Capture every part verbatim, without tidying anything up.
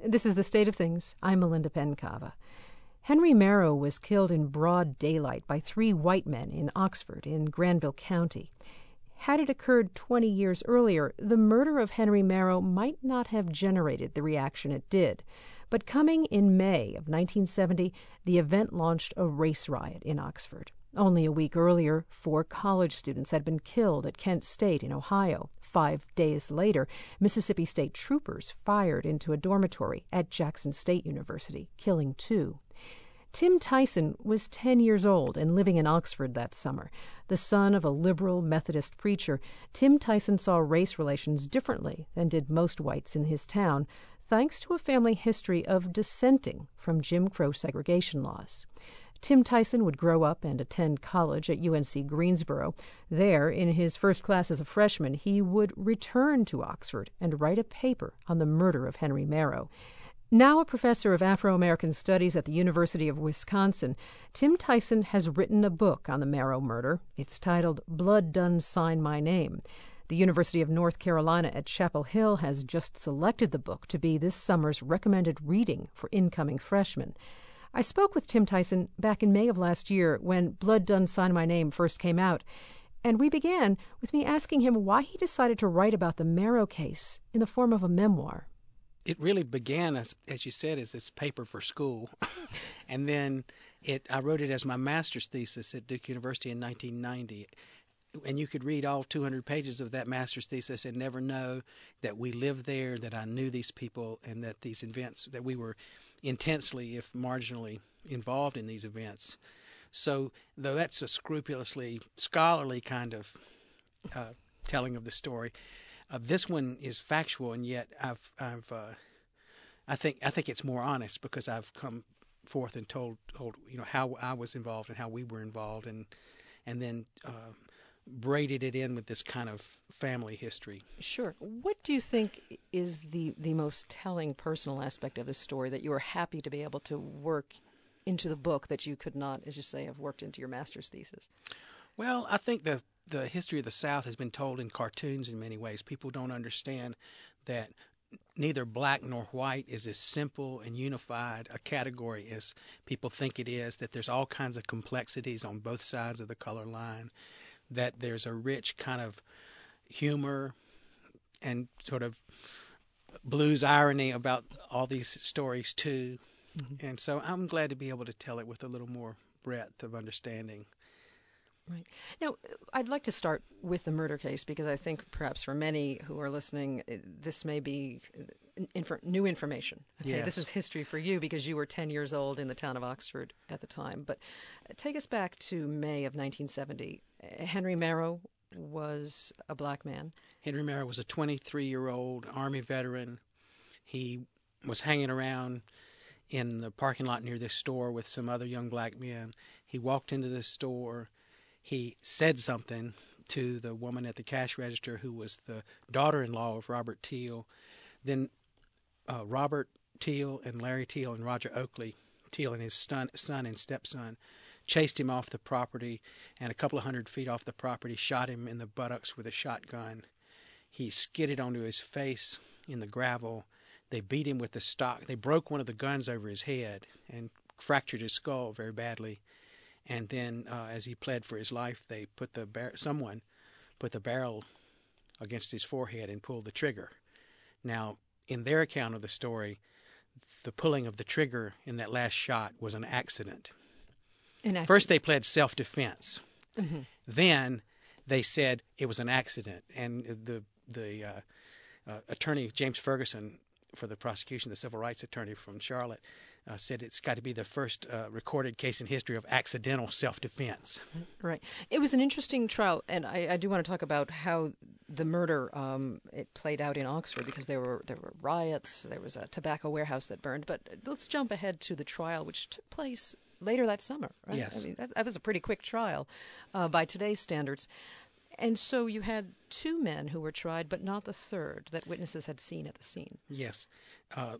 This is The State of Things. I'm Melinda Pencava. Henry Merrow was killed in broad daylight by three white men in Oxford in Granville County. Had it occurred twenty years earlier, the murder of Henry Merrow might not have generated the reaction it did. But coming in May of nineteen seventy, the event launched a race riot in Oxford. Only a week earlier, four college students had been killed at Kent State in Ohio. Five days later, Mississippi State troopers fired into a dormitory at Jackson State University, killing two. Tim Tyson was ten years old and living in Oxford that summer. The son of a liberal Methodist preacher, Tim Tyson saw race relations differently than did most whites in his town, thanks to a family history of dissenting from Jim Crow segregation laws. Tim Tyson would grow up and attend college at U N C Greensboro. There, in his first class as a freshman, he would return to Oxford and write a paper on the murder of Henry Merrow. Now a professor of Afro-American Studies at the University of Wisconsin, Tim Tyson has written a book on the Merrow murder. It's titled Blood Done Sign My Name. The University of North Carolina at Chapel Hill has just selected the book to be this summer's recommended reading for incoming freshmen. I spoke with Tim Tyson back in May of last year when Blood Done Sign My Name first came out, and we began with me asking him why he decided to write about the Merrow case in the form of a memoir. It really began, as, as you said, as this paper for school, and then it I wrote it as my master's thesis at Duke University in nineteen ninety. And you could read all two hundred pages of that master's thesis and never know that we lived there, that I knew these people, and that these events, that we were intensely, if marginally, involved in these events. So, though that's a scrupulously scholarly kind of uh, telling of the story, uh, this one is factual, and yet I've, I've, uh, I think, I think it's more honest because I've come forth and told, told, you know, how I was involved and how we were involved, and, and then. Uh, braided it in with this kind of family history. Sure. What do you think is the, the most telling personal aspect of this story that you are happy to be able to work into the book that you could not, as you say, have worked into your master's thesis? Well, I think the, the history of the South has been told in cartoons in many ways. People don't understand that neither black nor white is as simple and unified a category as people think it is, that there's all kinds of complexities on both sides of the color line, that there's a rich kind of humor and sort of blues irony about all these stories, too. Mm-hmm. And so I'm glad to be able to tell it with a little more breadth of understanding. Right. Now, I'd like to start with the murder case because I think perhaps for many who are listening, this may be inf- new information. Okay? Yes. This is history for you because you were ten years old in the town of Oxford at the time. But take us back to May of nineteen seventy. Henry Merrow was a black man. Henry Merrow was a twenty-three-year-old Army veteran. He was hanging around in the parking lot near this store with some other young black men. He walked into this store. He said something to the woman at the cash register who was the daughter-in-law of Robert Teal. Then uh, Robert Teal and Larry Teal and Roger Oakley, Teal and his son, son and stepson, chased him off the property, and a couple of hundred feet off the property shot him in the buttocks with a shotgun. He skidded onto his face in the gravel. They beat him with the stock. They broke one of the guns over his head and fractured his skull very badly. And then, uh, as he pled for his life, they put the bar- someone put the barrel against his forehead and pulled the trigger. Now, in their account of the story, the pulling of the trigger in that last shot was an accident. An accident. First, they pled self-defense. Mm-hmm. Then they said it was an accident. And the the uh, uh, attorney, James Ferguson, for the prosecution, the civil rights attorney from Charlotte, uh, said it's got to be the first uh, recorded case in history of accidental self-defense. Right. It was an interesting trial, and I, I do want to talk about how the murder um, it played out in Oxford because there were there were riots, there was a tobacco warehouse that burned. But let's jump ahead to the trial, which took place later that summer. Right? Yes. I mean, that, that was a pretty quick trial uh, by today's standards. And so you had two men who were tried, but not the third that witnesses had seen at the scene. Yes. Uh,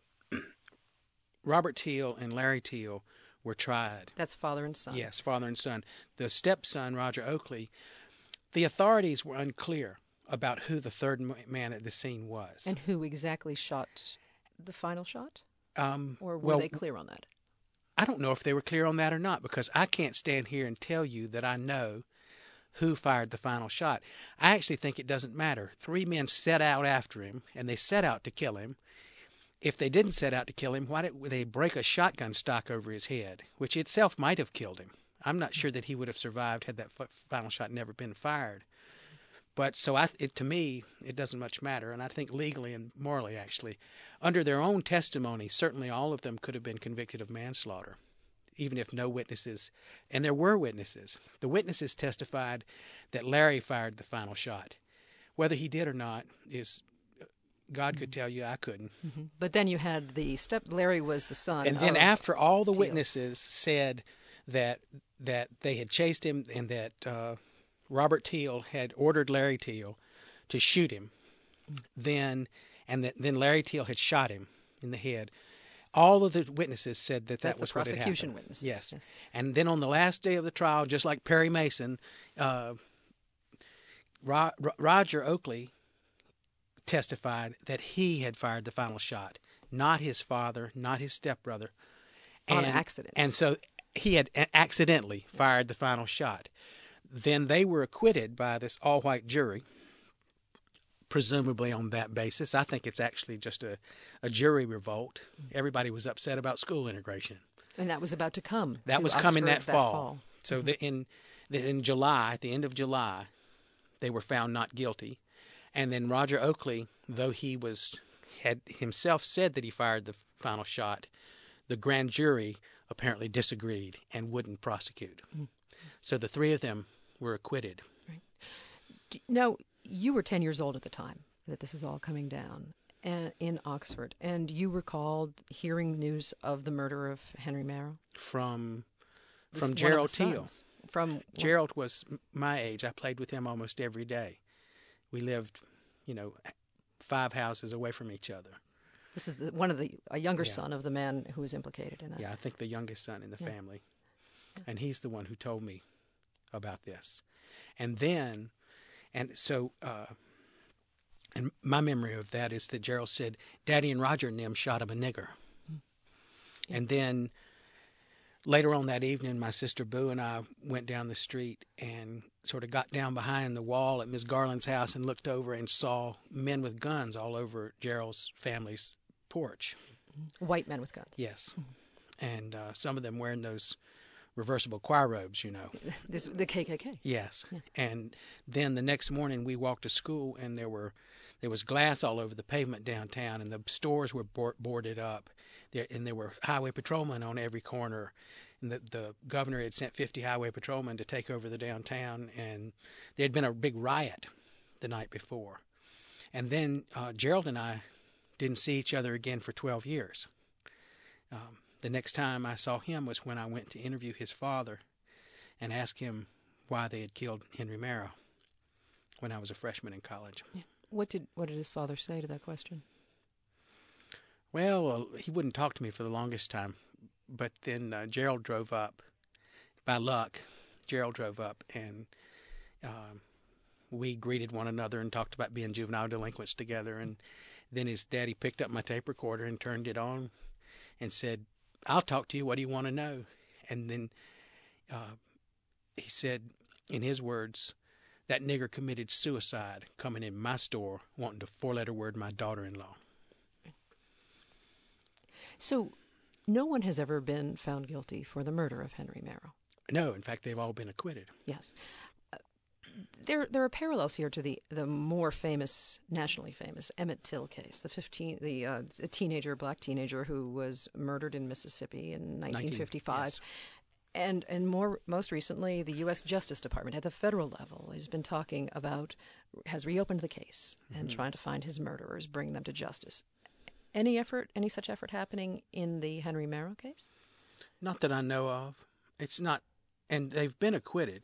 Robert Teal and Larry Teal were tried. That's father and son. Yes, father and son. The stepson, Roger Oakley, the authorities were unclear about who the third man at the scene was. And who exactly shot the final shot? Um, Or were well, they clear on that? I don't know if they were clear on that or not, because I can't stand here and tell you that I know who fired the final shot. I actually think it doesn't matter. Three men set out after him, and they set out to kill him. If they didn't set out to kill him, why did they break a shotgun stock over his head, which itself might have killed him? I'm not sure that he would have survived had that final shot never been fired. But so I, it, to me, it doesn't much matter. And I think legally and morally, actually, under their own testimony, certainly all of them could have been convicted of manslaughter, even if no witnesses. And there were witnesses. The witnesses testified that Larry fired the final shot. Whether he did or not is, God could tell you, I couldn't. Mm-hmm. But then you had the step. Larry was the son. And then of after all the Teal. witnesses said that that they had chased him and that uh, Robert Teal had ordered Larry Teal to shoot him, mm-hmm. then and that then Larry Teal had shot him in the head. All of the witnesses said that That's that was the what had happened. prosecution witnesses. Yes. yes. And then on the last day of the trial, just like Perry Mason, uh, Ro- Ro- Roger Oakley testified that he had fired the final shot, not his father, not his stepbrother. On and, accident. And so he had accidentally fired the final shot. Then they were acquitted by this all-white jury, presumably on that basis. I think it's actually just a, a jury revolt. Everybody was upset about school integration. And that was about to come. That to was Oxford coming that, that fall. fall. So mm-hmm. the, in the, in July, at the end of July, they were found not guilty. And then Roger Oakley, though he was had himself said that he fired the final shot, the grand jury apparently disagreed and wouldn't prosecute. Mm-hmm. So the three of them were acquitted. Right. Now, you were ten years old at the time that this is all coming down in Oxford, and you recalled hearing news of the murder of Henry Marrow? From this from Gerald Teal. Sons. From Gerald was my age. I played with him almost every day. We lived, you know, five houses away from each other. This is the, one of the a younger yeah. son of the man who was implicated in that. Yeah, I think the youngest son in the yeah. family. Yeah. And he's the one who told me about this. And then, and so, uh, and my memory of that is that Gerald said, Daddy and Roger and them shot him a nigger. Yeah. And then later on that evening, my sister Boo and I went down the street and sort of got down behind the wall at Miss Garland's house and looked over and saw men with guns all over Gerald's family's porch. White men with guns. Yes. Mm-hmm. And uh, some of them wearing those reversible choir robes, you know. This, the K K K. Yes. Yeah. And then the next morning we walked to school and there were there was glass all over the pavement downtown and the stores were boarded up. There, and there were highway patrolmen on every corner. And the, the governor had sent fifty highway patrolmen to take over the downtown, and there had been a big riot the night before. And then uh, Gerald and I didn't see each other again for twelve years. Um, the next time I saw him was when I went to interview his father and ask him why they had killed Henry Marrow when I was a freshman in college. Yeah. What did what did his father say to that question? Well, uh, he wouldn't talk to me for the longest time. But then uh, Gerald drove up. By luck, Gerald drove up, and uh, we greeted one another and talked about being juvenile delinquents together. And then his daddy picked up my tape recorder and turned it on and said, I'll talk to you. What do you want to know? And then uh, he said, in his words, that nigger committed suicide coming in my store wanting to four-letter word my daughter-in-law. So no one has ever been found guilty for the murder of Henry Marrow. No, in fact, they've all been acquitted. Yes. Uh, there there are parallels here to the, the more famous, nationally famous Emmett Till case, the fifteen the uh, teenager, black teenager who was murdered in Mississippi in nineteen fifty-five. nineteen, yes. And and more most recently, the U S Justice Department at the federal level has been talking about, has reopened the case and mm-hmm. trying to find his murderers, bring them to justice. Any effort, any such effort happening in the Henry Marrow case? Not that I know of. It's not, and they've been acquitted.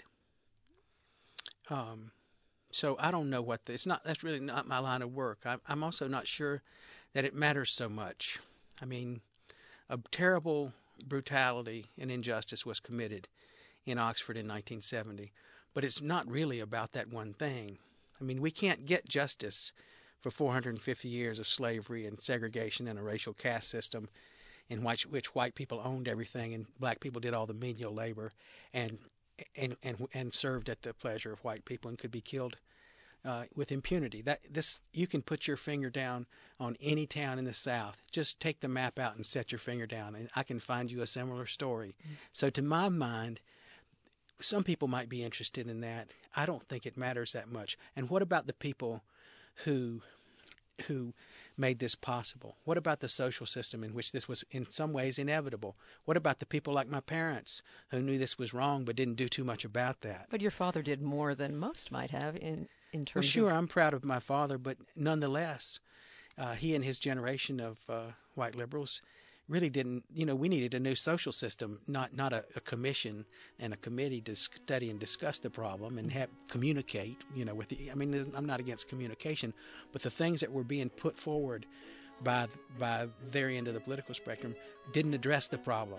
Um, so I don't know what the, it's not. That's really not my line of work. I, I'm also not sure that it matters so much. I mean, a terrible brutality and injustice was committed in Oxford in nineteen seventy, but it's not really about that one thing. I mean, we can't get justice for four hundred fifty years of slavery and segregation and a racial caste system in which which white people owned everything and black people did all the menial labor, and and and and served at the pleasure of white people and could be killed uh, with impunity. That this you can put your finger down on any town in the South. Just take the map out and set your finger down, and I can find you a similar story. Mm-hmm. So to my mind, some people might be interested in that. I don't think it matters that much. And what about the people who who made this possible? What about the social system in which this was in some ways inevitable? What about the people like my parents who knew this was wrong but didn't do too much about that? But your father did more than most might have in, in terms well, sure, of... I'm proud of my father, but nonetheless, uh, he and his generation of uh, white liberals really didn't, you know, we needed a new social system, not not a, a commission and a committee to study and discuss the problem and have, communicate, you know, with the, I mean, I'm not against communication, but the things that were being put forward by, by their end of the political spectrum didn't address the problem.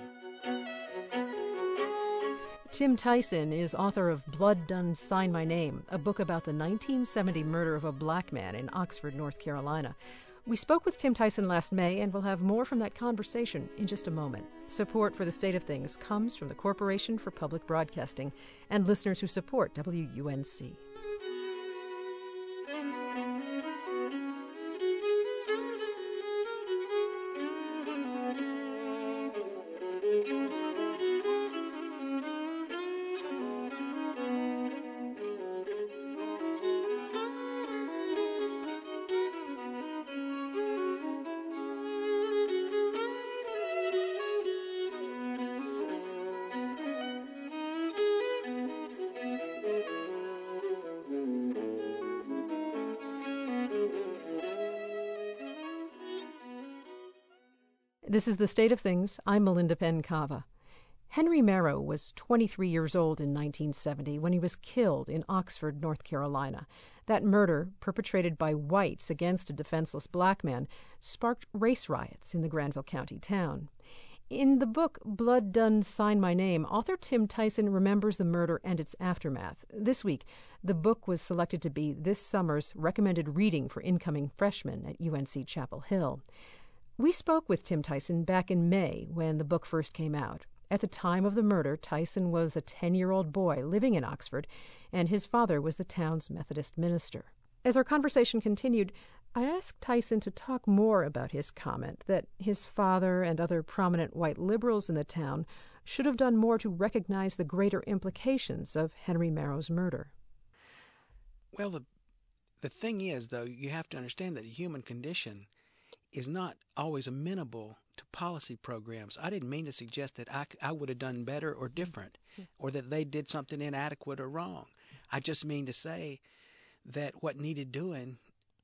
Tim Tyson is author of Blood Done Sign My Name, a book about the nineteen seventy murder of a black man in Oxford, North Carolina. We spoke with Tim Tyson last May, and we'll have more from that conversation in just a moment. Support for The State of Things comes from the Corporation for Public Broadcasting and listeners who support W U N C. This is The State of Things. I'm Melinda Penn-Cava. Henry Merrow was twenty-three years old in nineteen seventy when he was killed in Oxford, North Carolina. That murder, perpetrated by whites against a defenseless black man, sparked race riots in the Granville County town. In the book Blood Done Sign My Name, author Tim Tyson remembers the murder and its aftermath. This week, the book was selected to be this summer's recommended reading for incoming freshmen at U N C Chapel Hill. We spoke with Tim Tyson back in May when the book first came out. At the time of the murder, Tyson was a ten-year-old boy living in Oxford, and his father was the town's Methodist minister. As our conversation continued, I asked Tyson to talk more about his comment that his father and other prominent white liberals in the town should have done more to recognize the greater implications of Henry Merrow's murder. Well, the, the thing is, though, you have to understand that the human condition is not always amenable to policy programs. I didn't mean to suggest that I, I would have done better or different, or that they did something inadequate or wrong. I just mean to say that what needed doing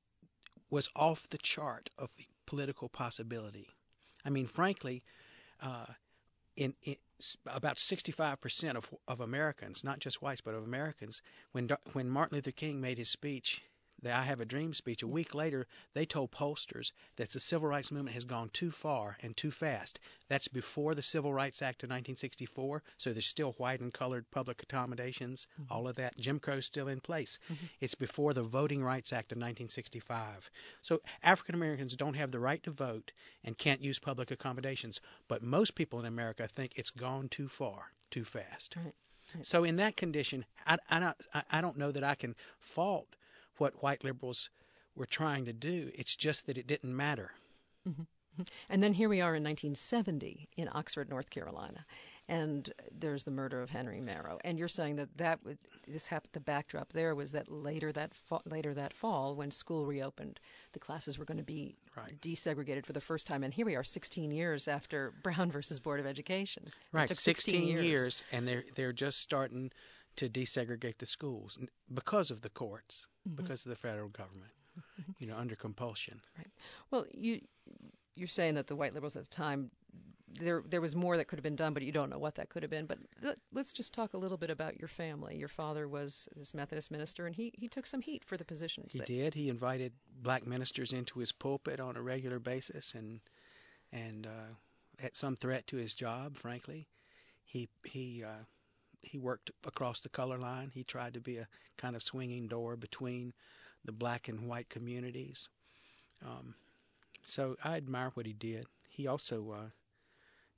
was off the chart of political possibility. I mean, frankly, uh, in, in about sixty-five percent of of Americans, not just whites, but of Americans, when when Martin Luther King made his speech, the I Have a Dream speech, a week later, they told pollsters that the civil rights movement has gone too far and too fast. That's before the Civil Rights Act of nineteen sixty-four, so there's still white and colored public accommodations, mm-hmm. all of that. Jim Crow's still in place. Mm-hmm. It's before the Voting Rights Act of nineteen sixty-five. So African Americans don't have the right to vote and can't use public accommodations, but most people in America think it's gone too far, too fast. Right. Right. So in that condition, I, I, not, I, I don't know that I can fault what white liberals were trying to do. It's just that it didn't matter. Mm-hmm. And then here we are in nineteen seventy in Oxford, North Carolina, and there's the murder of Henry Merrow. And you're saying that that would, this happened. The backdrop there was that later that fa- later that fall, when school reopened, the classes were going to be right. desegregated for the first time. And here we are, sixteen years after Brown versus Board of Education. Right, it took sixteen, sixteen years. years, and they're they're just starting to desegregate the schools because of the courts, mm-hmm. because of the federal government, mm-hmm. you know, under compulsion. Right. Well, you you're saying that the white liberals at the time, there there was more that could have been done, but you don't know what that could have been. But let, let's just talk a little bit about your family. Your father was this Methodist minister, and he, he took some heat for the positions. He that... did. He invited black ministers into his pulpit on a regular basis, and and uh, at some threat to his job. Frankly, he he. Uh, He worked across the color line. He tried to be a kind of swinging door between the black and white communities. Um, so I admire what he did. He also uh,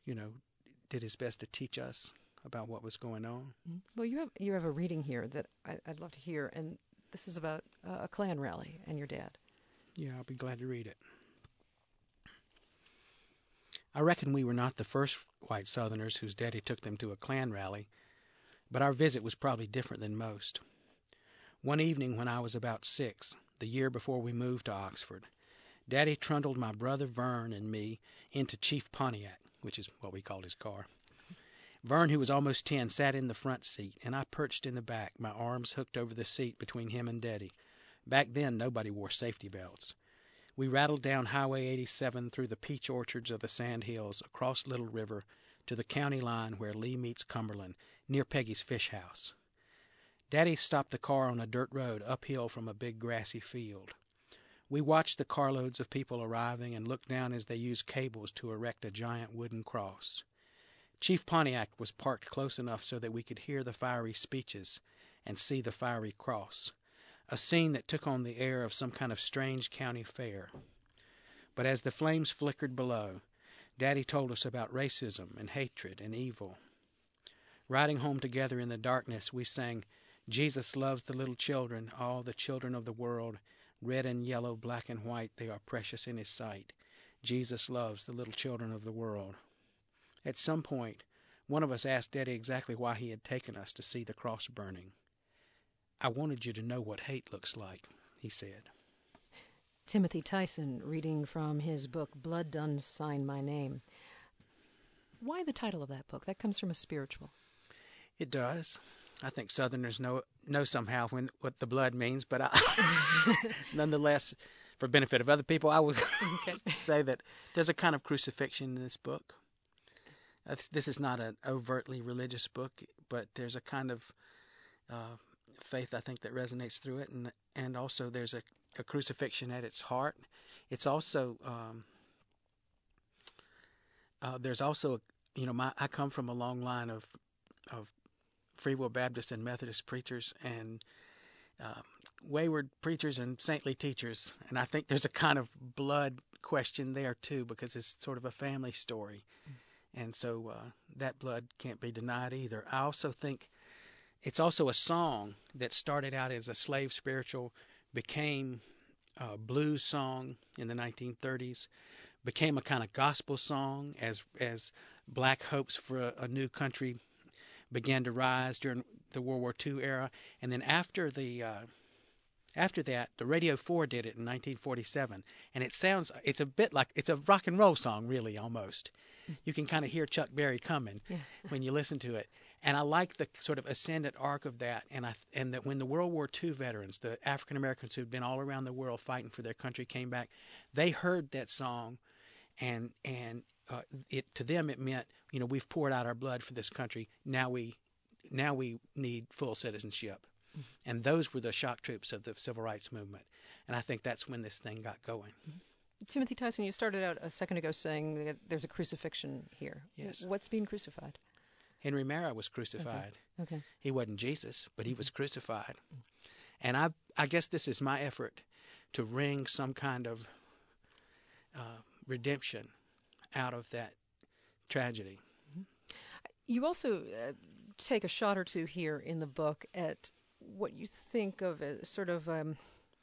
you know, did his best to teach us about what was going on. Well, you have you have a reading here that I, I'd love to hear, and this is about uh, a Klan rally and your dad. Yeah, I'll be glad to read it. I reckon we were not the first white Southerners whose daddy took them to a Klan rally, but our visit was probably different than most. One evening when I was about six, the year before we moved to Oxford, Daddy trundled my brother Vern and me into Chief Pontiac, which is what we called his car. Vern, who was almost ten, sat in the front seat, and I perched in the back, my arms hooked over the seat between him and Daddy. Back then, nobody wore safety belts. We rattled down Highway eighty-seven through the peach orchards of the Sand Hills, across Little River, to the county line where Lee meets Cumberland, near Peggy's Fish House. Daddy stopped the car on a dirt road uphill from a big grassy field. We watched the carloads of people arriving and looked down as they used cables to erect a giant wooden cross. Chief Pontiac was parked close enough so that we could hear the fiery speeches and see the fiery cross, a scene that took on the air of some kind of strange county fair. But as the flames flickered below, Daddy told us about racism and hatred and evil. Riding home together in the darkness, we sang, "Jesus loves the little children, all the children of the world. Red and yellow, black and white, they are precious in his sight. Jesus loves the little children of the world." At some point, one of us asked Daddy exactly why he had taken us to see the cross burning. "I wanted you to know what hate looks like," he said. Timothy Tyson, reading from his book, Blood Done Sign My Name. Why the title of that book? That comes from a spiritual. It does. I think Southerners know know somehow when what the blood means, but I, nonetheless, for benefit of other people, I would okay. say that there's a kind of crucifixion in this book. Uh, this is not an overtly religious book, but there's a kind of uh, faith, I think, that resonates through it, and and also there's a, a crucifixion at its heart. It's also um, uh, there's also you know my I come from a long line of of Free Will Baptist and Methodist preachers and uh, wayward preachers and saintly teachers, and I think there's a kind of blood question there too, because it's sort of a family story. And so uh, that blood can't be denied either. I also think it's also a song that started out as a slave spiritual, became a blues song in the nineteen thirties, became a kind of gospel song as as black hopes for a, a new country began to rise during the World War Two era. And then after the uh, after that, the Radio four did it in nineteen forty-seven, and it sounds it's a bit like it's a rock and roll song, really, almost. You can kind of hear Chuck Berry coming yeah. when you listen to it. And I like the sort of ascendant arc of that. And I and that when the World War Two veterans, the African Americans who'd been all around the world fighting for their country, came back, they heard that song, and and uh, it to them it meant, you know, we've poured out our blood for this country. Now we now we need full citizenship. Mm-hmm. And those were the shock troops of the civil rights movement. And I think that's when this thing got going. Mm-hmm. Timothy Tyson, you started out a second ago saying that there's a crucifixion here. Yes. What's being crucified? Henry Marrow was crucified. Okay. okay. He wasn't Jesus, but he was crucified. And I I guess this is my effort to wring some kind of uh, redemption out of that tragedy. You also uh, take a shot or two here in the book at what you think of as sort of um,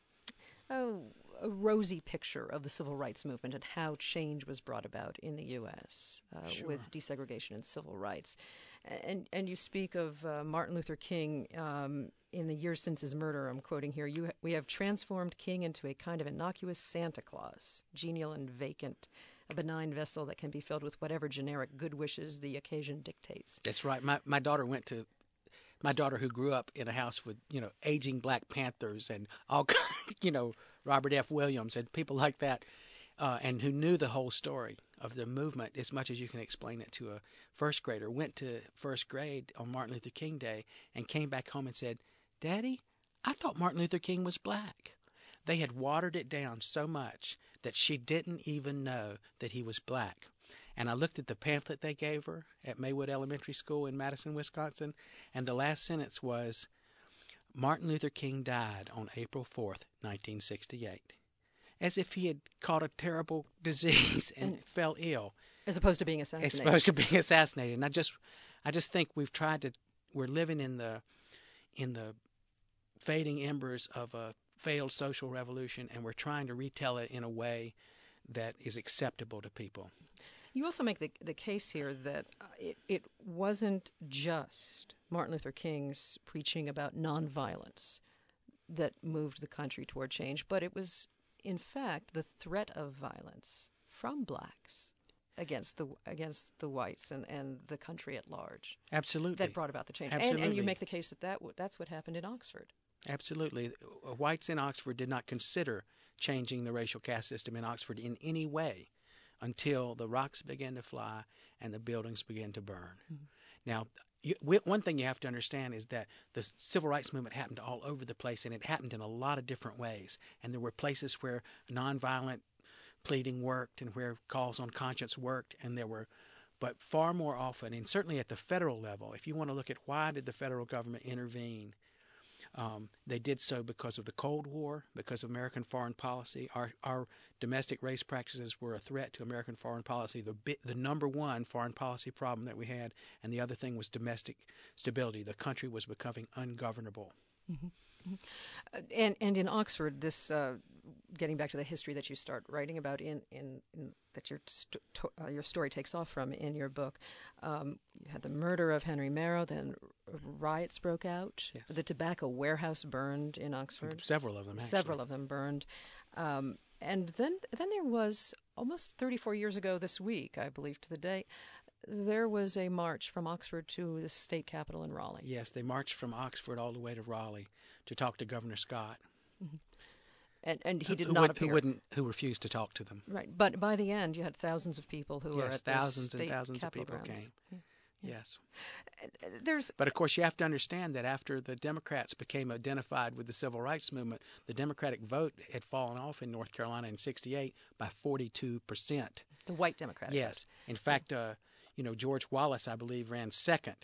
oh, a rosy picture of the civil rights movement and how change was brought about in the U S uh, sure. with desegregation and civil rights. And and you speak of uh, Martin Luther King um, in the years since his murder. I'm quoting here. You ha- we have transformed King into a kind of innocuous Santa Claus, genial and vacant, a benign vessel that can be filled with whatever generic good wishes the occasion dictates. That's right. My my daughter went to my daughter who grew up in a house with, you know, aging Black Panthers and all, you know, Robert F. Williams and people like that, uh, and who knew the whole story of the movement as much as you can explain it to a first grader, went to first grade on Martin Luther King Day and came back home and said, "Daddy, I thought Martin Luther King was black." They had watered it down so much that she didn't even know that he was black. And I looked at the pamphlet they gave her at Maywood Elementary School in Madison, Wisconsin, and the last sentence was, "Martin Luther King died on April fourth, nineteen sixty-eight. As if he had caught a terrible disease and, and fell ill. As opposed to being assassinated. As opposed to being assassinated. And I just, I just think we've tried to. We're living in the, in the, fading embers of a failed social revolution, and we're trying to retell it in a way that is acceptable to people. You also make the the case here that uh, it it wasn't just Martin Luther King's preaching about nonviolence that moved the country toward change, but it was, in fact, the threat of violence from blacks against the against the whites and, and the country at large. Absolutely. That brought about the change. Absolutely. And, and you make the case that, that w- that's what happened in Oxford. Absolutely. Whites in Oxford did not consider changing the racial caste system in Oxford in any way until the rocks began to fly and the buildings began to burn. Mm-hmm. Now, you, one thing you have to understand is that the civil rights movement happened all over the place, and it happened in a lot of different ways. And there were places where nonviolent pleading worked and where calls on conscience worked, and there were, but far more often, and certainly at the federal level, if you want to look at why did the federal government intervene, Um, they did so because of the Cold War, because of American foreign policy. Our, our domestic race practices were a threat to American foreign policy, the bi- the number one foreign policy problem that we had, and the other thing was domestic stability. The country was becoming ungovernable. Mm-hmm. Mm-hmm. Uh, and and in Oxford, this uh, getting back to the history that you start writing about in in, in that your st- to, uh, your story takes off from in your book, um, you had the murder of Henry Marrow, then riots broke out. Yes. The tobacco warehouse burned in Oxford. Several of them, actually. Several of them burned, um, and then then there was almost thirty-four years ago this week, I believe to the date. There was a march from Oxford to the state capitol in Raleigh. Yes, they marched from Oxford all the way to Raleigh to talk to Governor Scott. Mm-hmm. And and he did who not would, appear. Who wouldn't? Who refused to talk to them? Right, but by the end, you had thousands of people who were yes, at thousands the state and thousands of capitol people grounds. came. Yeah. Yeah. Yes. There's, but of course, you have to understand that after the Democrats became identified with the civil rights movement, the Democratic vote had fallen off in North Carolina in sixty-eight by forty-two percent. The white Democratic yes. vote. In fact, uh, you know, George Wallace, I believe, ran second.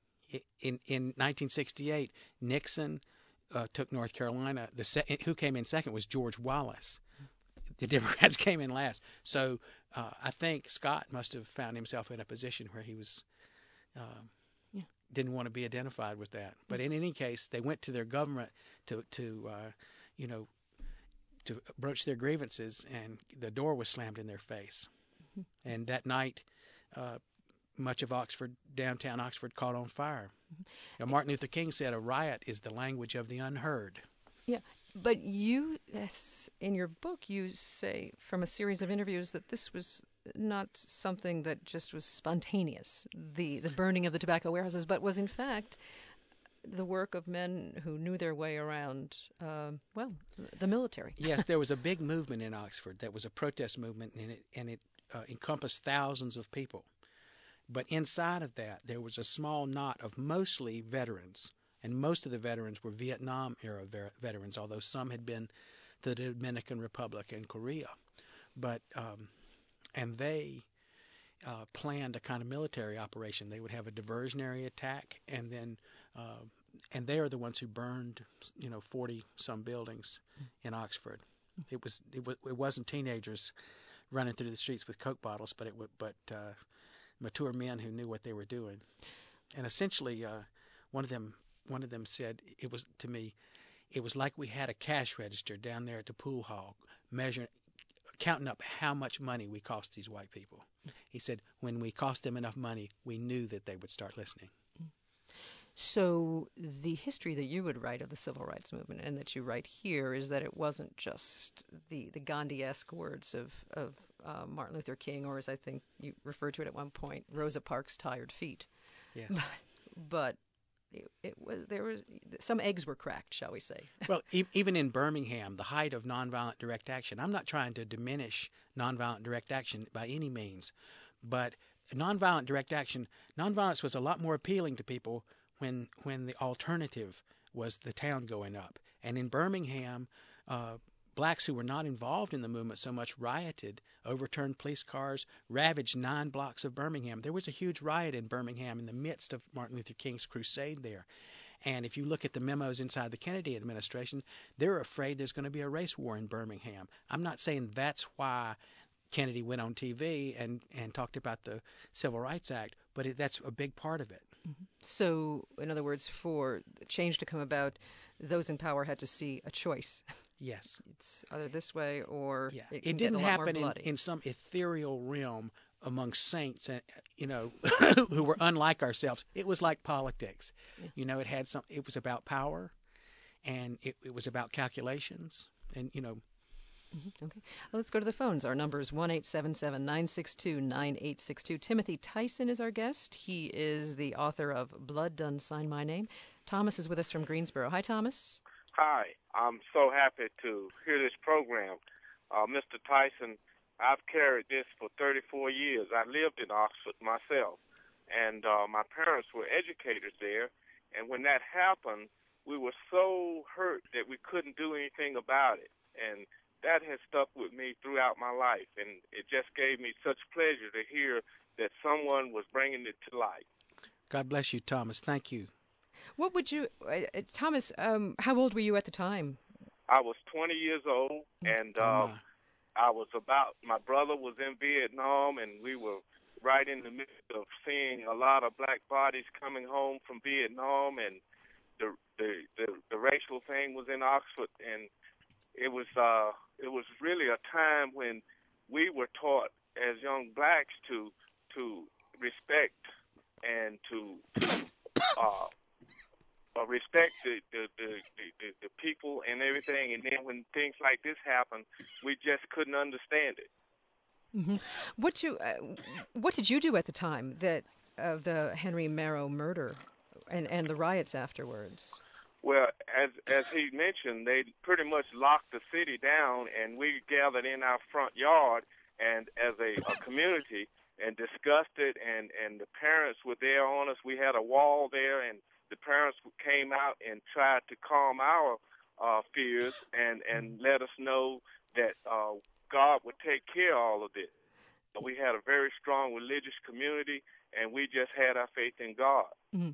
In in nineteen sixty-eight, Nixon uh, took North Carolina. The se- who came in second was George Wallace. The Democrats came in last. So uh, I think Scott must have found himself in a position where he was uh, yeah. didn't want to be identified with that. But in any case, they went to their government to to uh, you know to broach their grievances, and the door was slammed in their face. Mm-hmm. And that night, uh, much of Oxford, downtown Oxford, caught on fire. Mm-hmm. You know, Martin Luther King said, "A riot is the language of the unheard." Yeah, but you, yes, in your book, you say from a series of interviews that this was not something that just was spontaneous, the, the burning of the tobacco warehouses, but was in fact the work of men who knew their way around, uh, well, the military. Yes, there was a big movement in Oxford that was a protest movement, and it, and it uh, encompassed thousands of people. But inside of that, there was a small knot of mostly veterans, and most of the veterans were Vietnam-era ver- veterans, although some had been to the Dominican Republic and Korea. But um, and they uh, planned a kind of military operation. They would have a diversionary attack, and then uh, and they are the ones who burned, you know, forty some buildings in Oxford. It was it, was, it wasn't teenagers running through the streets with Coke bottles, but it was but uh, mature men who knew what they were doing. And essentially, uh, one of them one of them said it was to me, it was like we had a cash register down there at the pool hall, measuring, counting up how much money we cost these white people. He said, when we cost them enough money, we knew that they would start listening. So the history that you would write of the civil rights movement and that you write here is that it wasn't just the, the Gandhi-esque words of, of uh, Martin Luther King, or as I think you referred to it at one point, Rosa Parks' tired feet. Yes. But, but it, it was there was some eggs were cracked, shall we say. Well, e- even in Birmingham, the height of nonviolent direct action, I'm not trying to diminish nonviolent direct action by any means, but nonviolent direct action, nonviolence was a lot more appealing to people when when the alternative was the town going up. And in Birmingham, uh, blacks who were not involved in the movement so much rioted, overturned police cars, ravaged nine blocks of Birmingham. There was a huge riot in Birmingham in the midst of Martin Luther King's crusade there. And if you look at the memos inside the Kennedy administration, they're afraid there's going to be a race war in Birmingham. I'm not saying that's why Kennedy went on T V and, and talked about the Civil Rights Act, but it, that's a big part of it. Mm-hmm. So, in other words, for the change to come about, those in power had to see a choice. Yes. It's either this way or yeah. it, it can didn't get a lot happen more in, bloody. in some ethereal realm among saints, and you know, who were unlike ourselves. It was like politics. Yeah. You know, it had some. It was about power, and it, it was about calculations, and you know. Mm-hmm. Okay, well, let's go to the phones. Our number is one eight seven seven nine six two nine eight six two. Timothy Tyson is our guest. He is the author of Blood Done Sign My Name. Thomas is with us from Greensboro. Hi, Thomas. Hi, I'm so happy to hear this program. Uh, Mister Tyson, I've carried this for thirty-four years. I lived in Oxford myself, and uh, my parents were educators there, and when that happened, we were so hurt that we couldn't do anything about it, and that has stuck with me throughout my life, and it just gave me such pleasure to hear that someone was bringing it to light. God bless you, Thomas. Thank you. What would you, uh, Thomas, um, how old were you at the time? I was twenty years old, and uh, oh I was about, my brother was in Vietnam, and we were right in the midst of seeing a lot of black bodies coming home from Vietnam, and the the, the, the racial thing was in Oxford, and it was uh, it was really a time when we were taught as young blacks to to respect and to, to uh, uh, respect the the, the, the the people and everything. And then when things like this happened, we just couldn't understand it. Mm-hmm. What you uh, what did you do at the time that of the Henry Merrow murder and, and the riots afterwards? Well, as as he mentioned, they pretty much locked the city down, and we gathered in our front yard and as a, a community and discussed it, and, and the parents were there on us. We had a wall there, and the parents came out and tried to calm our uh, fears and, and let us know that uh, God would take care of all of this. We had a very strong religious community, and we just had our faith in God. Mm-hmm.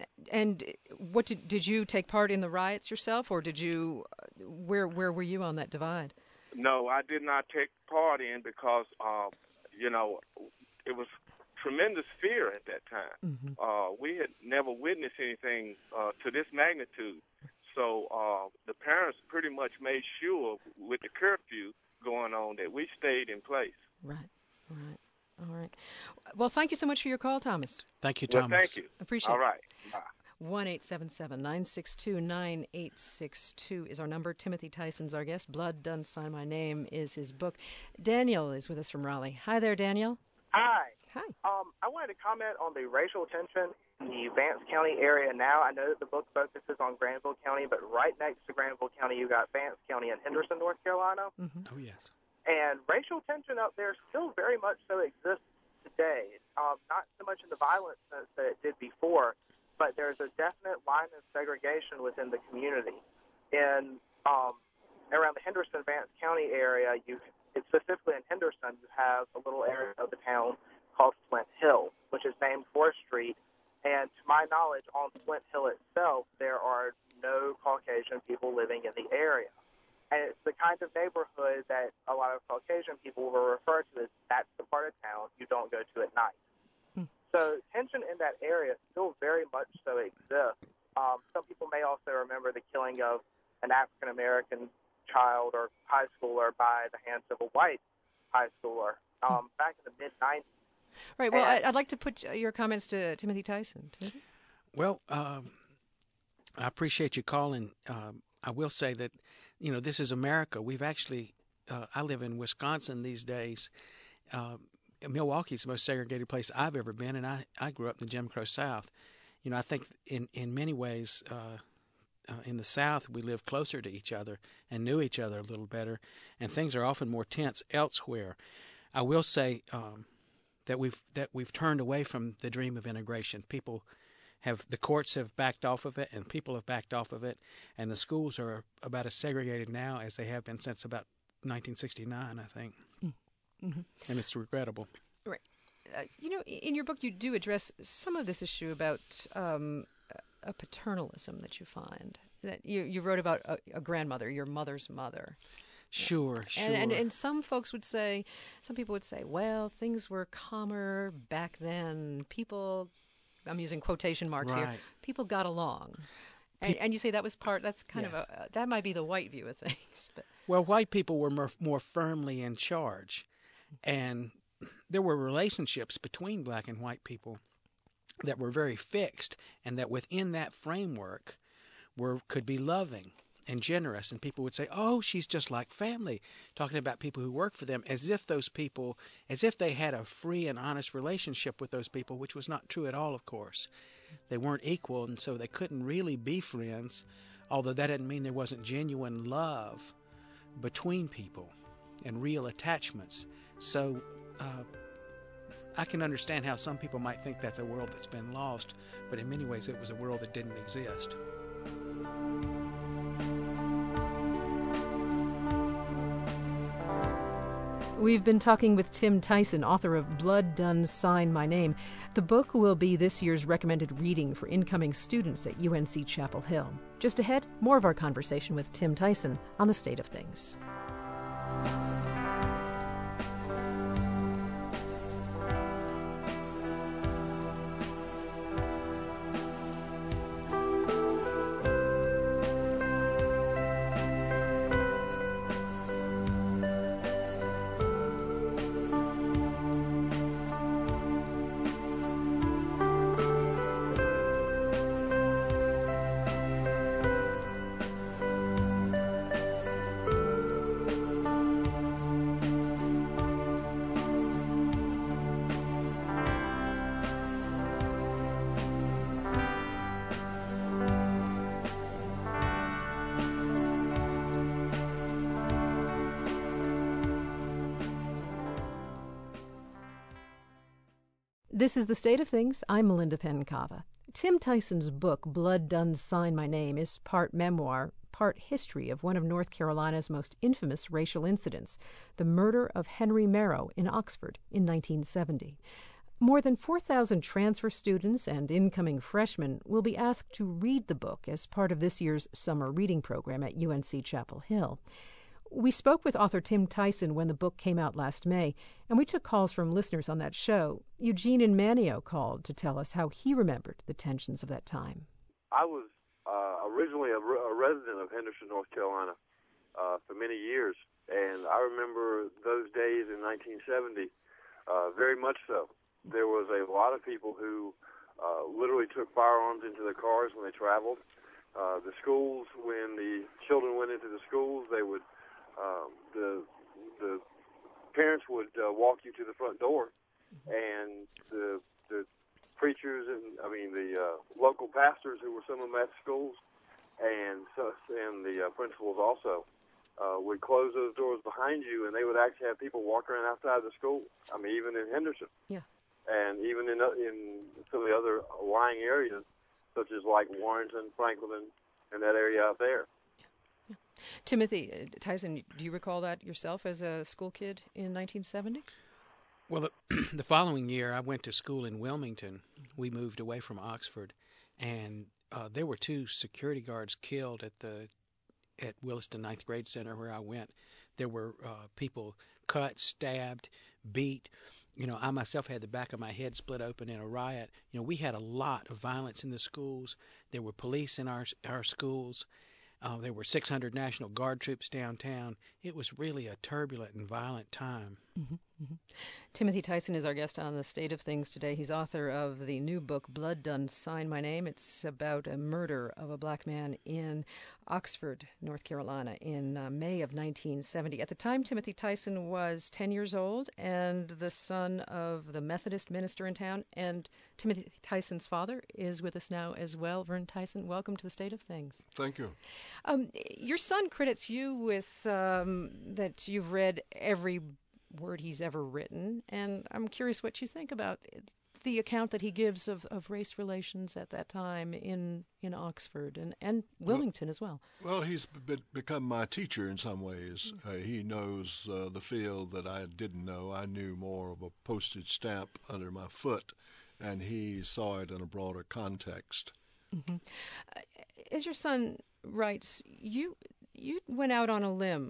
And what did did you take part in the riots yourself, or did you? Where where were you on that divide? No, I did not take part in because, uh, you know, it was tremendous fear at that time. Mm-hmm. Uh, we had never witnessed anything uh, to this magnitude. So uh, the parents pretty much made sure with the curfew going on that we stayed in place. Right, right. All right. Well, thank you so much for your call, Thomas. Thank you, Thomas. Well, thank you. Appreciate All it. right. Bye. one eight seven seven nine six two nine eight six two is our number. Timothy Tyson's our guest. Blood Done Sign My Name is his book. Daniel is with us from Raleigh. Hi there, Daniel. Hi. Hi. Um, I wanted to comment on the racial tension in the Vance County area now. I know that the book focuses on Granville County, but right next to Granville County, you got Vance County and Henderson, North Carolina. Mm-hmm. Oh, yes. And racial tension up there still very much so exists today. Um, not so much in the violent sense that it did before, but there's a definite line of segregation within the community. In um, around the Henderson-Vance County area, you specifically in Henderson, you have a little area of the town called Flint Hill, which is named for a street. And to my knowledge, on Flint Hill itself, there are no Caucasian people living in the area. And it's the kind of neighborhood that a lot of Caucasian people will refer to as that's the part of town you don't go to at night. Hmm. So tension in that area still very much so exists. Um, some people may also remember the killing of an African-American child or high schooler by the hands of a white high schooler um, back in the mid nineties. Right. Well, and, I'd like to put your comments to Timothy Tyson. Timothy? Well, um, I appreciate you calling. Um, I will say that, you know, this is America. We've actually, uh, I live in Wisconsin these days. Uh, Milwaukee's the most segregated place I've ever been, and I, I grew up in the Jim Crow South. You know, I think in, in many ways, uh, uh, in the South, we live closer to each other and knew each other a little better, and things are often more tense elsewhere. I will say um, that we've that we've turned away from the dream of integration. People have, the courts have backed off of it, and people have backed off of it, and the schools are about as segregated now as they have been since about nineteen sixty-nine, I think. Mm-hmm. And it's regrettable. Right. Uh, you know, in your book, you do address some of this issue about um, a paternalism that you find. That you, you wrote about a, a grandmother, your mother's mother. Sure, sure. And, and and some folks would say, some people would say, well, things were calmer back then. People, I'm using quotation marks Right. here, people got along. And, and you say that was part, that's kind Yes. of a, that might be the white view of things. But Well, white people were more, more firmly in charge, and there were relationships between black and white people that were very fixed, and that within that framework were could be loving and generous, and people would say, oh, she's just like family, talking about people who work for them, as if those people, as if they had a free and honest relationship with those people, which was not true at all, of course. They weren't equal, and so they couldn't really be friends, although that didn't mean there wasn't genuine love between people and real attachments. So uh, I can understand how some people might think that's a world that's been lost, but in many ways it was a world that didn't exist. We've been talking with Tim Tyson, author of Blood Done Sign My Name. The book will be this year's recommended reading for incoming students at U N C Chapel Hill. Just ahead, more of our conversation with Tim Tyson on the state of things. This is The State of Things. I'm Melinda Pencava. Tim Tyson's book, Blood Done Sign My Name, is part memoir, part history of one of North Carolina's most infamous racial incidents, the murder of Henry Merrow in Oxford in nineteen seventy. More than four thousand transfer students and incoming freshmen will be asked to read the book as part of this year's summer reading program at U N C Chapel Hill. We spoke with author Tim Tyson when the book came out last May, and we took calls from listeners on that show. Eugene in Manio called to tell us how he remembered the tensions of that time. I was uh, originally a, re- a resident of Henderson, North Carolina, uh, for many years, and I remember those days in nineteen seventy uh, very much so. There was a lot of people who uh, literally took firearms into their cars when they traveled. Uh, the schools, when the children went into the schools, they would Um, the the parents would uh, walk you to the front door, and the the preachers and I mean the uh, local pastors who were some of them at schools, and so, and the uh, principals also uh, would close those doors behind you, and they would actually have people walk around outside the school. I mean, even in Henderson, yeah, and even in uh, in some of the other lying areas, such as like Warrenton, Franklin, and that area out there. Timothy uh, Tyson, do you recall that yourself as a school kid in nineteen seventy? Well, the, the following year, I went to school in Wilmington. We moved away from Oxford, and uh, there were two security guards killed at the at Williston Ninth Grade Center where I went. There were uh, people cut, stabbed, beat. You know, I myself had the back of my head split open in a riot. You know, we had a lot of violence in the schools. There were police in our our schools. Uh, there were six hundred National Guard troops downtown. It was really a turbulent and violent time. Mm-hmm, mm-hmm. Timothy Tyson is our guest on The State of Things today. He's author of the new book, Blood Done Sign My Name. It's about a murder of a black man in Oxford, North Carolina, in uh, May of nineteen seventy. At the time, Timothy Tyson was ten years old and the son of the Methodist minister in town. And Timothy Tyson's father is with us now as well. Vern Tyson, welcome to The State of Things. Thank you. Um, your son credits you with um, that you've read every word he's ever written, and I'm curious what you think about the account that he gives of, of race relations at that time in, in Oxford and, and Wilmington well, as well. Well, he's be- become my teacher in some ways. Uh, he knows uh, the field that I didn't know. I knew more of a postage stamp under my foot, and he saw it in a broader context. Mm-hmm. Uh, as your son writes, you you went out on a limb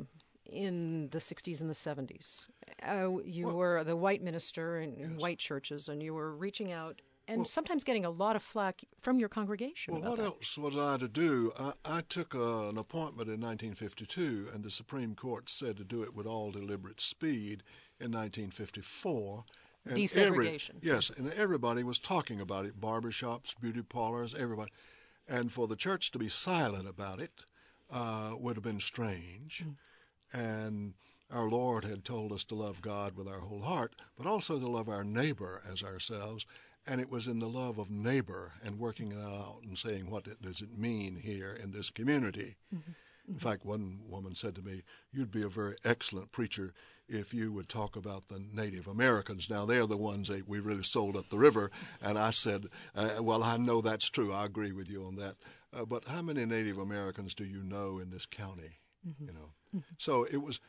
in the sixties and the seventies. Uh, you well, were the white minister in, in yes. white churches, and you were reaching out and well, sometimes getting a lot of flack from your congregation. Well, about what that. else was I to do? I, I took uh, an appointment in nineteen fifty-two, and the Supreme Court said to do it with all deliberate speed in nineteen fifty-four. And Desegregation. Every, yes, and everybody was talking about it, barbershops, beauty parlors, everybody. And for the church to be silent about it uh, would have been strange. Mm. And our Lord had told us to love God with our whole heart, but also to love our neighbor as ourselves. And it was in the love of neighbor and working it out and saying, what it, does it mean here in this community? Mm-hmm. In mm-hmm. fact, one woman said to me, you'd be a very excellent preacher if you would talk about the Native Americans. Now, they're the ones that we really sold up the river. And I said, uh, well, I know that's true. I agree with you on that. Uh, but how many Native Americans do you know in this county? Mm-hmm. You know, mm-hmm. So it was,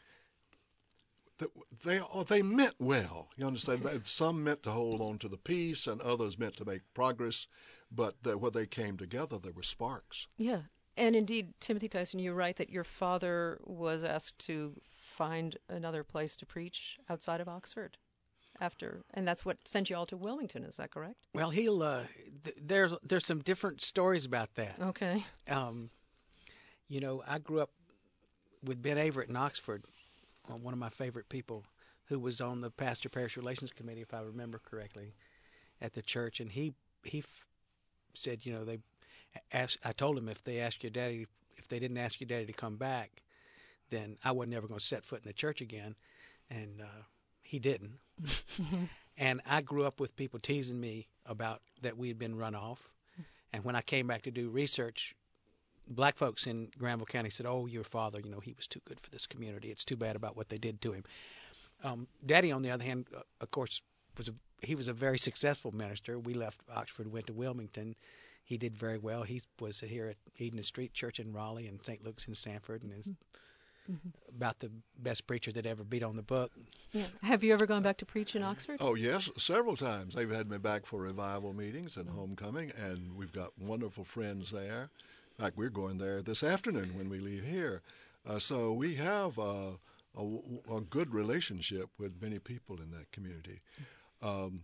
they they meant well. You understand? Some meant to hold on to the peace and others meant to make progress. But uh, when they came together, there were sparks. Yeah. And indeed, Timothy Tyson, you write that your father was asked to find another place to preach outside of Oxford after, and that's what sent you all to Wilmington. Is that correct? Well, he'll, uh, th- there's, there's some different stories about that. Okay. Um, you know, I grew up with Ben Averett in Oxford, one of my favorite people, who was on the Pastor Parish Relations Committee, if I remember correctly, at the church. And he, he f- said, you know, they asked, I told him if they asked your daddy, if they didn't ask your daddy to come back, then I wasn't ever going to set foot in the church again. And uh, he didn't. And I grew up with people teasing me about that we had been run off. And when I came back to do research, black folks in Granville County said, oh, your father, you know, he was too good for this community. It's too bad about what they did to him. Um, Daddy, on the other hand, uh, of course, was a, he was a very successful minister. We left Oxford, went to Wilmington. He did very well. He was here at Eden Street Church in Raleigh and Saint Luke's in Sanford, and is mm-hmm. about the best preacher that ever beat on the book. Yeah. Have you ever gone back to preach in Oxford? Oh, yes, several times. They've had me back for revival meetings and homecoming, and we've got wonderful friends there. In fact, we're going there this afternoon when we leave here. Uh, so we have uh, a, a good relationship with many people in that community. Um,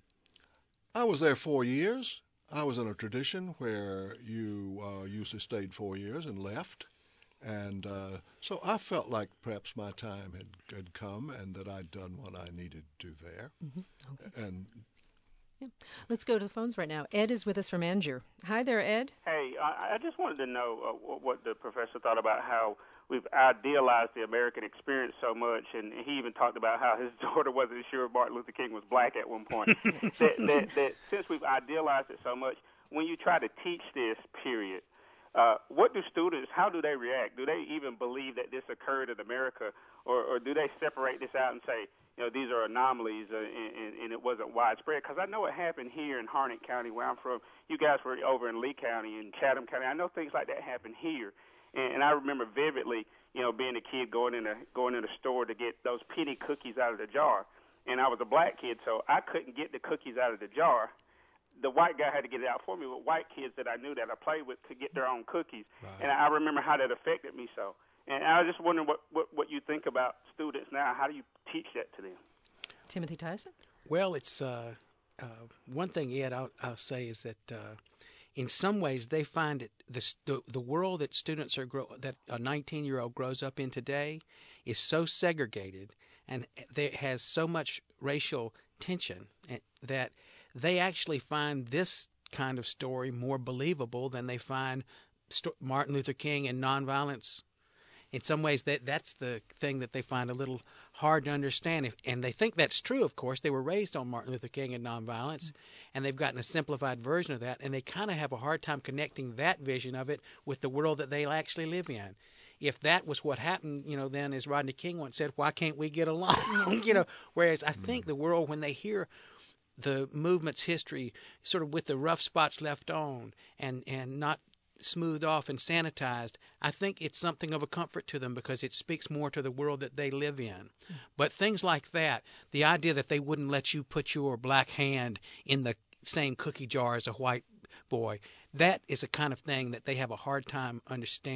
I was there four years. I was in a tradition where you uh, usually stayed four years and left. And uh, so I felt like perhaps my time had, had come and that I'd done what I needed to do there. Mm-hmm. Okay. And yeah. Let's go to the phones right now. Ed is with us from Angier. Hi there, Ed. Hey, I, I just wanted to know uh, what the professor thought about how we've idealized the American experience so much, and he even talked about how his daughter wasn't sure Martin Luther King was black at one point. that, that, that since we've idealized it so much, when you try to teach this period, uh, what do students, how do they react? Do they even believe that this occurred in America, or, or do they separate this out and say, you know, these are anomalies uh, and, and it wasn't widespread? Because I know it happened here in Harnett County, where I'm from. You guys were over in Lee County and Chatham County. I know things like that happen here. And, and I remember vividly, you know, being a kid going in a going in a store to get those penny cookies out of the jar. And I was a black kid, so I couldn't get the cookies out of the jar. The white guy had to get it out for me, but white kids that I knew that I played with could get their own cookies. Right. And I remember how that affected me so. And I was just wondering what, what, what you think about students now. How do you teach that to them? Timothy Tyson? Well, it's uh, uh, one thing, Ed, I'll, I'll say is that uh, in some ways they find it the, the the world that students are grow that a nineteen-year-old grows up in today is so segregated and there has so much racial tension that they actually find this kind of story more believable than they find st- Martin Luther King and nonviolence. In some ways, that that's the thing that they find a little hard to understand. If, and they think that's true, of course. They were raised on Martin Luther King and nonviolence, and they've gotten a simplified version of that, and they kind of have a hard time connecting that vision of it with the world that they actually live in. If that was what happened, you know, then as Rodney King once said, why can't we get along? you know, whereas I think the world, when they hear the movement's history sort of with the rough spots left on and, and not smoothed off and sanitized, I think it's something of a comfort to them because it speaks more to the world that they live in. Mm. But things like that, the idea that they wouldn't let you put your black hand in the same cookie jar as a white boy, that is a kind of thing that they have a hard time understanding.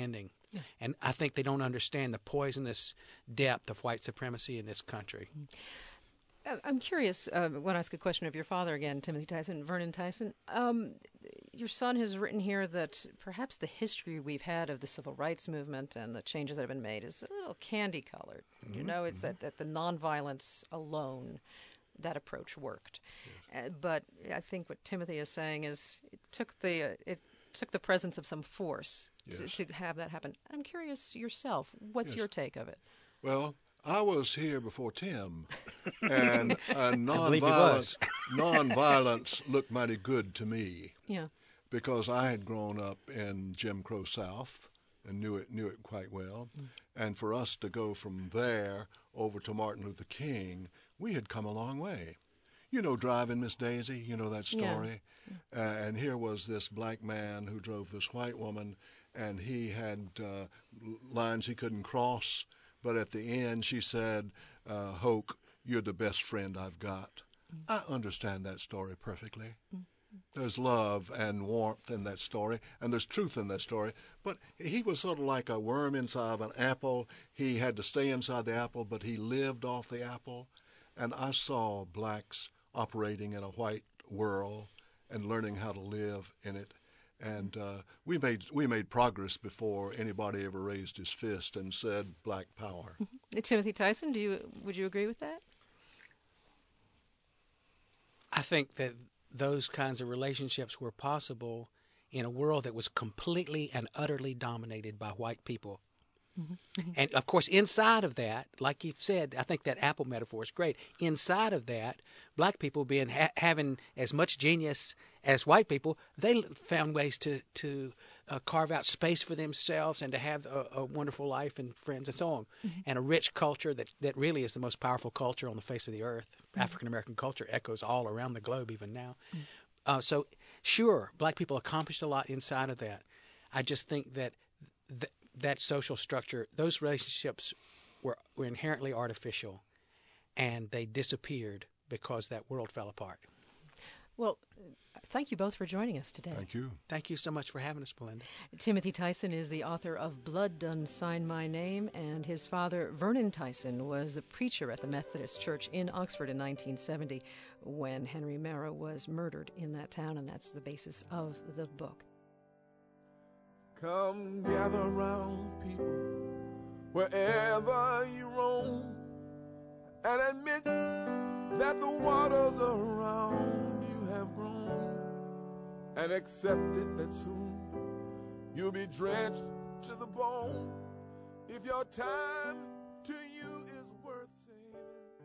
Yeah. And I think they don't understand the poisonous depth of white supremacy in this country. I'm curious, uh, I want to ask a question of your father again, Timothy Tyson, Vernon Tyson. Um, your son has written here that perhaps the history we've had of the civil rights movement and the changes that have been made is a little candy-colored. Mm-hmm. You know, it's mm-hmm. that, that the nonviolence alone, that approach worked. Yes. Uh, but I think what Timothy is saying is it took the uh, it took the presence of some force yes. to, to have that happen. I'm curious yourself, what's yes. your take of it? Well, I was here before Tim, and uh, nonviolence, nonviolence looked mighty good to me. Yeah. Because I had grown up in Jim Crow South and knew it knew it quite well, mm. and for us to go from there over to Martin Luther King, we had come a long way. You know, Driving Miss Daisy, you know that story, yeah. uh, and here was this black man who drove this white woman, and he had uh, lines he couldn't cross. But at the end, she said, uh, Hoke, you're the best friend I've got. Mm-hmm. I understand that story perfectly. Mm-hmm. There's love and warmth in that story, and there's truth in that story. But he was sort of like a worm inside of an apple. He had to stay inside the apple, but he lived off the apple. And I saw blacks operating in a white world and learning how to live in it. And uh, we made we made progress before anybody ever raised his fist and said black power. Mm-hmm. Timothy Tyson, do you would you agree with that? I think that those kinds of relationships were possible in a world that was completely and utterly dominated by white people. Mm-hmm. And, of course, inside of that, like you've said, I think that apple metaphor is great. Inside of that, black people being ha- having as much genius as white people, they found ways to, to uh, carve out space for themselves and to have a, a wonderful life and friends and so on. Mm-hmm. And a rich culture that, that really is the most powerful culture on the face of the earth. Mm-hmm. African-American culture echoes all around the globe even now. Mm-hmm. Uh, so, sure, black people accomplished a lot inside of that. I just think that th- that social structure, those relationships were, were inherently artificial, and they disappeared because that world fell apart. Well, thank you both for joining us today. Thank you. Thank you so much for having us, Belinda. Timothy Tyson is the author of Blood Done Sign My Name, and his father, Vernon Tyson, was a preacher at the Methodist Church in Oxford in nineteen seventy when Henry Marrow was murdered in that town, and that's the basis of the book. Come gather round, people, wherever you roam, and admit that the waters around you have grown, and accept it that soon you'll be drenched to the bone if your time to you is worth saving.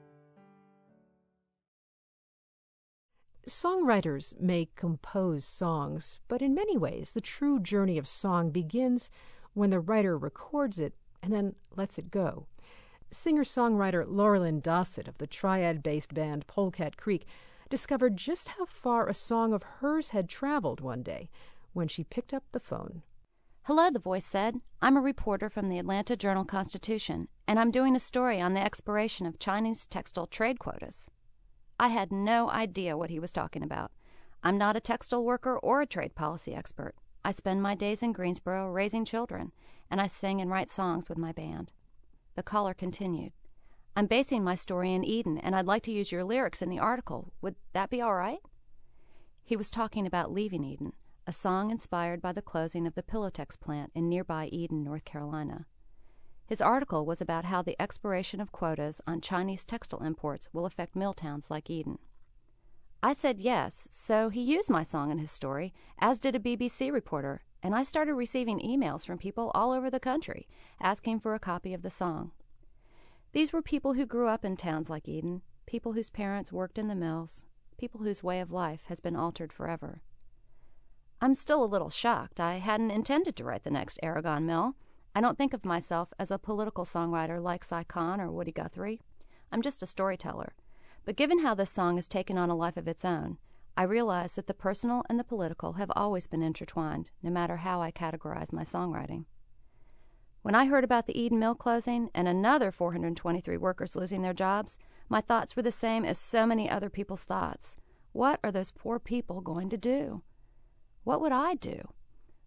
Songwriters may compose songs, but in many ways the true journey of song begins when the writer records it and then lets it go. Singer-songwriter Laurelyn Dossett of the Triad-based band Polecat Creek discovered just how far a song of hers had traveled one day when she picked up the phone. Hello, the voice said. I'm a reporter from the Atlanta Journal-Constitution, and I'm doing a story on the expiration of Chinese textile trade quotas. I had no idea what he was talking about. I'm not a textile worker or a trade policy expert. I spend my days in Greensboro raising children, and I sing and write songs with my band. The caller continued. I'm basing my story in Eden, and I'd like to use your lyrics in the article. Would that be all right? He was talking about Leaving Eden, a song inspired by the closing of the Pillowtex plant in nearby Eden, North Carolina. His article was about how the expiration of quotas on Chinese textile imports will affect mill towns like Eden. I said yes, so he used my song in his story, as did a B B C reporter, and I started receiving emails from people all over the country asking for a copy of the song. These were people who grew up in towns like Eden, people whose parents worked in the mills, people whose way of life has been altered forever. I'm still a little shocked. I hadn't intended to write the next Aragon Mill. I don't think of myself as a political songwriter like Cy Kahn or Woody Guthrie. I'm just a storyteller. But given how this song has taken on a life of its own, I realize that the personal and the political have always been intertwined, no matter how I categorize my songwriting. When I heard about the Eden Mill closing and another four hundred twenty-three workers losing their jobs, my thoughts were the same as so many other people's thoughts. What are those poor people going to do? What would I do?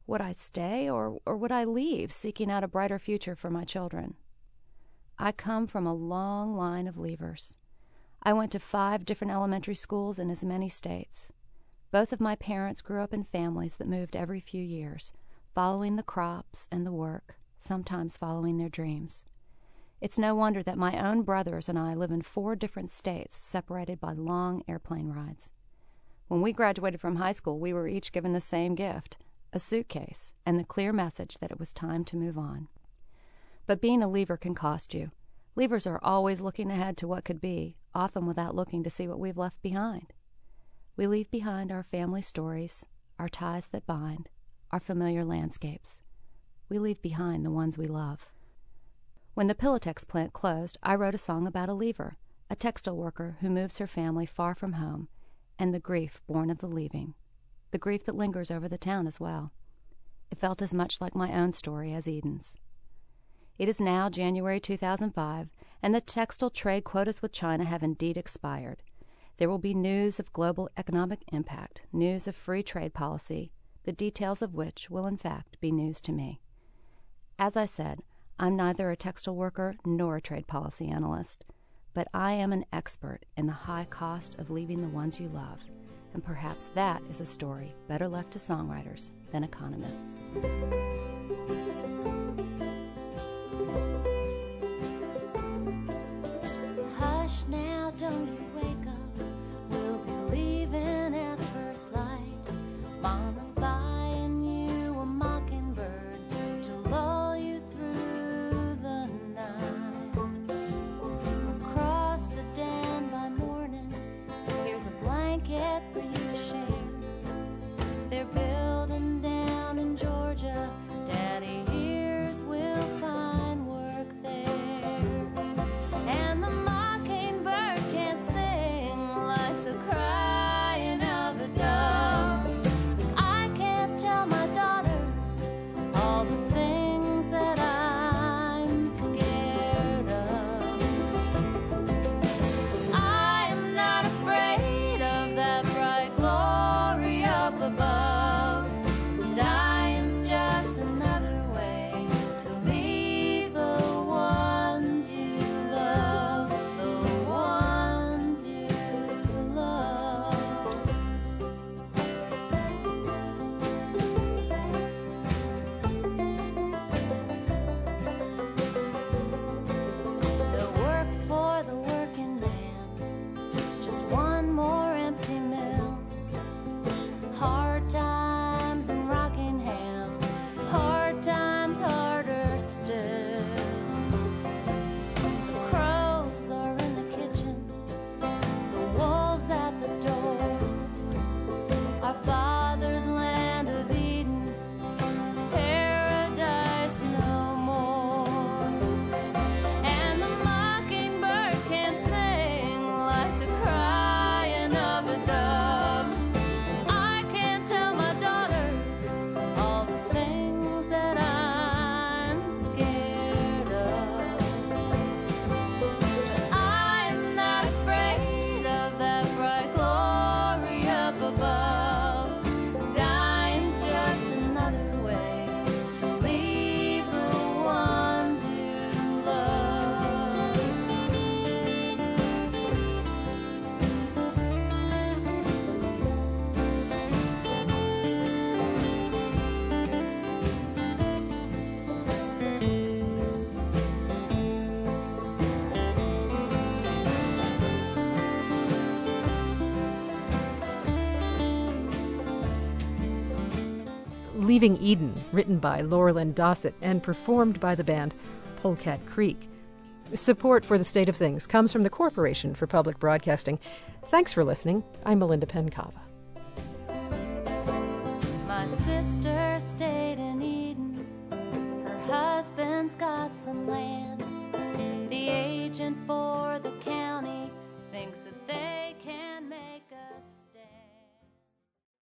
Would I stay, or, or would I leave, seeking out a brighter future for my children? I come from a long line of leavers. I went to five different elementary schools in as many states. Both of my parents grew up in families that moved every few years, following the crops and the work, sometimes following their dreams. It's no wonder that my own brothers and I live in four different states, separated by long airplane rides. When we graduated from high school, we were each given the same gift, a suitcase, and the clear message that it was time to move on. But being a leaver can cost you. Leavers are always looking ahead to what could be, often without looking to see what we've left behind. We leave behind our family stories, our ties that bind, our familiar landscapes. We leave behind the ones we love. When the Pilatex plant closed, I wrote a song about a leaver, a textile worker who moves her family far from home, and the grief born of the leaving, the grief that lingers over the town as well. It felt as much like my own story as Eden's. It is now January two thousand five, and the textile trade quotas with China have indeed expired. There will be news of global economic impact, news of free trade policy, the details of which will in fact be news to me. As I said, I'm neither a textile worker nor a trade policy analyst, but I am an expert in the high cost of leaving the ones you love, and perhaps that is a story better left to songwriters than economists. Hush now, don't you wake up, we'll be leaving at first light. Mama's buying you a mockingbird to lull you through the night. Across the den by morning, here's a blanket for you to share. They're building down in Georgia, Daddy hears we'll find work there. And the mockingbird can't sing like the crying of a dove. I can't tell my daughters all the things that I'm scared of. I am not afraid of that bright glory up above. Dying's just another way to leave the ones you love, the ones you love. The work for the working man, just one more empty mill. Hard times in Rockingham, hard times harder still. The crows are in the kitchen, the wolves at the door. Our father's land of Eden is paradise no more. And the mockingbird can't sing like the crying of a dove. I can't tell my daughters all the things that I'm scared of. But I'm not afraid of that bright glory up above. Dying's just another way to leave the ones you love. Leaving Eden, written by Laurelyn Dossett and performed by the band Polecat Creek. Support for The State of Things comes from the Corporation for Public Broadcasting. Thanks for listening. I'm Melinda Pencava. My sister stayed in Eden. Her husband's got some land. The agent for